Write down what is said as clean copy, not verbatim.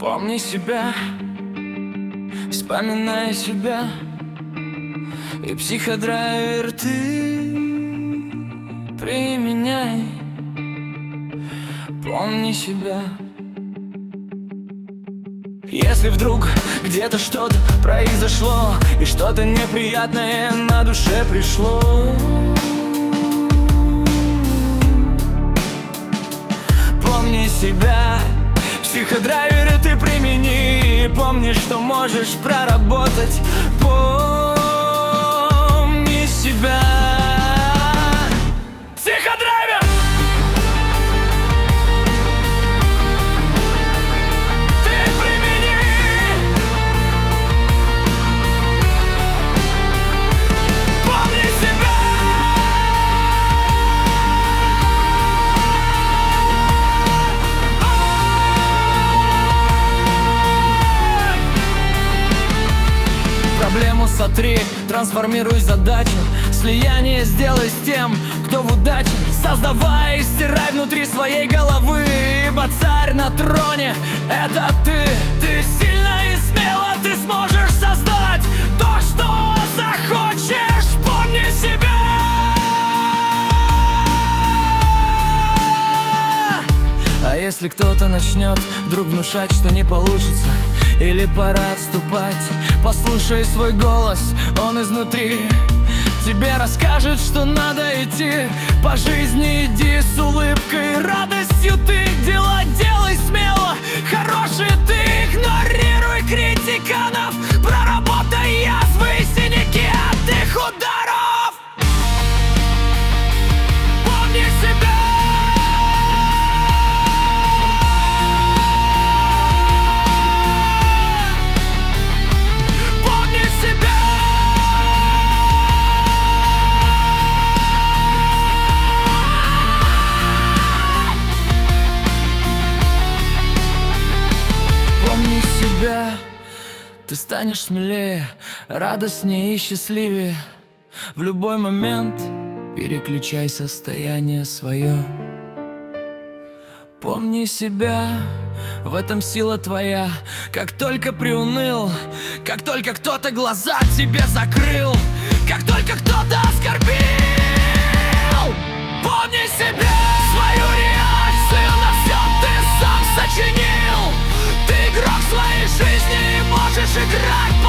Помни себя, вспоминай себя. И психодрайвер ты применяй. Помни себя. Если вдруг где-то что-то произошло и что-то неприятное на душе пришло, помни себя. Психодрайверы ты примени. Помни, что можешь проработать. Помни себя. Психодрайвер! Ты примени. Помни себя. Проблему сотри, трансформируй задачу. Слияние сделай с тем, кто в удаче. Создавай и стирай внутри своей головы. Ибо царь на троне — это ты. Ты сильно и смело, ты сможешь создать то, что захочешь. Помни себя. А если кто-то начнет вдруг внушать, что не получится, или пора отступать, послушай свой голос, он изнутри тебе расскажет, что надо идти по жизни. Иди с улыбкой, радостью ты дела делай смело. Хорошие ты, игнорируй критиканов. Проработай язвы и синяки от их ударов. Помни себя. Ты станешь смелее, радостнее и счастливее. В любой момент переключай состояние свое. Помни себя, в этом сила твоя. Как только приуныл, как только кто-то глаза тебе закрыл, как только кто-то оскорбил, помни себя. Свою реакцию на все ты сам сочинил. Ты игрок своей жизни и можешь играть